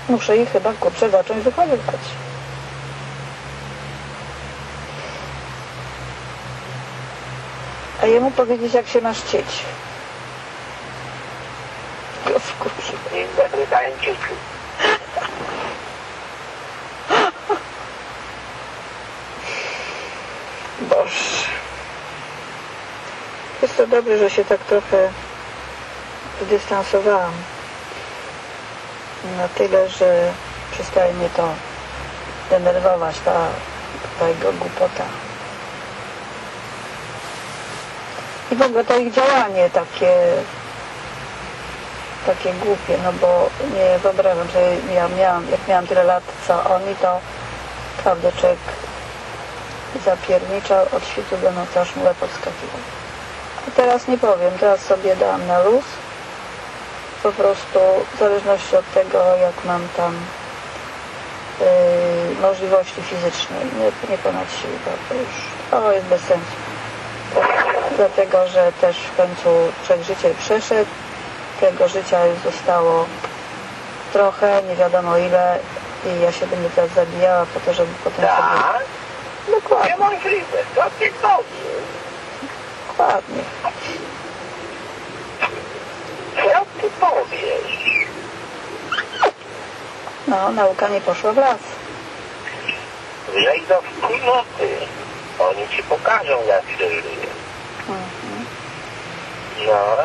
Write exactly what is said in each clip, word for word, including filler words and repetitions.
Muszę ich chyba, kurczę, zacząć wychowywać. A jemu powiedzieć, jak się masz chcieć. Go wkurzy. Nie zapytają dzieci. Boże. Jest to dobrze, że się tak trochę zdystansowałam. Na tyle, że przestaje mnie to denerwować, ta, ta jego głupota. I w ogóle to ich działanie takie takie głupie, no bo nie wyobrażam sobie, ja miałam, jak miałam tyle lat co oni, to prawda, człowiek zapierniczał od świtu do nocy, aż mu łeb podskakiwał. A teraz nie powiem, teraz sobie dałam na luz, po prostu w zależności od tego, jak mam tam yy, możliwości fizyczne, nie, nie ponad siły, to już to jest bez sensu. Dlatego, że też w końcu człowiek życie przeszedł, tego życia już zostało trochę, nie wiadomo ile, i ja się będę teraz zabijała po to, żeby potem tak? sobie... Dokładnie. Niemożliwe, to ty powiesz. Dokładnie. Co ty powiesz? No, nauka nie poszła w las. Wyjść do wspólnoty. Oni ci pokażą, jak się żyje. Mhm. No.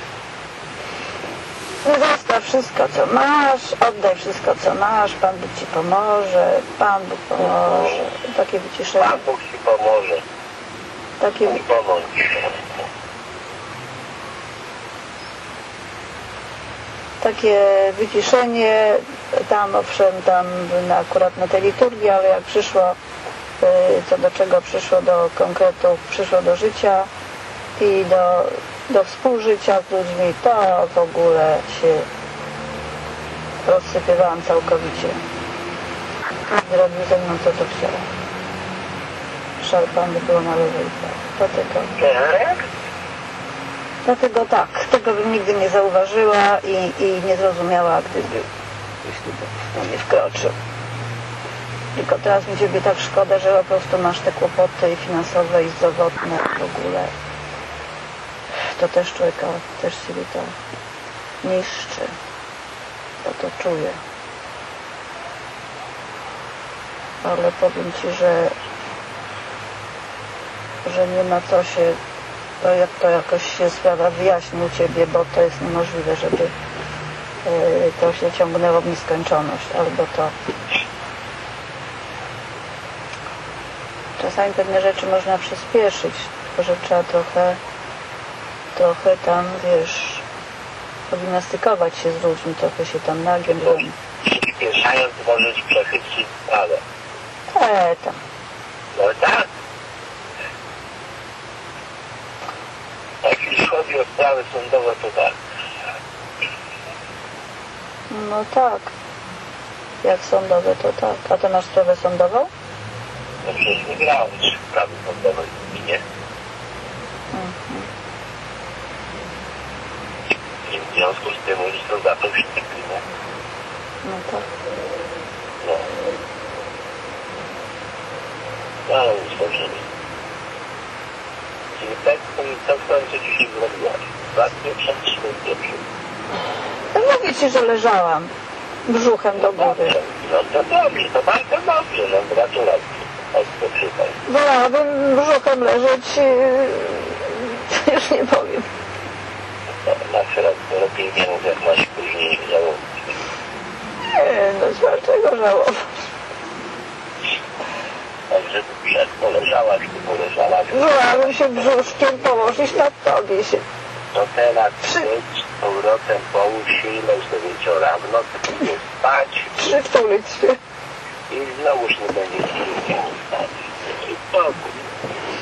Zostaw wszystko, co masz, oddaj wszystko, co masz, Pan Bóg ci pomoże, Pan Bóg pomoże. Takie wyciszenie. Pan Bóg ci pomoże. Takie, I pomóż. takie wyciszenie, tam owszem, tam na, akurat na tej liturgii, ale jak przyszło, co do czego przyszło do konkretów, przyszło do życia i do, do współżycia z ludźmi, to w ogóle się rozsypywałam całkowicie. Zrobił ze mną co to chciał. Szarpany było na lewo i prawo. Dlatego, dlatego tak, tego bym nigdy nie zauważyła i, i nie zrozumiała, gdyby jeśli by nie wkroczył. Tylko teraz mi ciebie tak szkoda, że po prostu masz te kłopoty finansowe i zdrowotne w ogóle. To też człowieka, też ciebie to niszczy. Ja to czuję. Ale powiem ci, że że nie ma co się, to jak to jakoś się sprawa wyjaśni u ciebie, bo to jest niemożliwe, żeby yy, to się ciągnęło w nieskończoność, albo to czasami pewne rzeczy można przyspieszyć, tylko że trzeba trochę trochę tam, wiesz, pogimnastykować się z ludźmi, trochę się tam nagiąć. Przyspieszając możesz przechytrzyć sprawę. E, tam. No tak. Jak już chodzi o sprawy sądowe, to tak. No tak. Jak sądowe, to tak. A ty masz sprawę sądową? No przecież wygrałeś sprawy sądowe w gminie. Mhm. I w związku z tym już są za to wszyscy. No tak. No. No ale już dobrze. Czyli tak, to w końcu dzisiaj zrobiłaś. Dwa dni przed trzymaj pierwszy. No mówię ci, że leżałam brzuchem do góry. No to dobrze, to bardzo dobrze, no gratulacje. Odpoczywaj. Wolałabym brzuchem leżeć, yy, już nie powiem. To na chwilę to lepiej nie mów, jak masz później żałować. Nie, no dlaczego żałować? Także jak poleżałaś, ty poleżałaś. Wolałabym się brzuszkiem położyć na tobie się. To teraz być z powrotem, połóż się i leż do wieczora, w nocy będzie spać. Przytulić się. I znowuż nie będzie się spać. I spokój.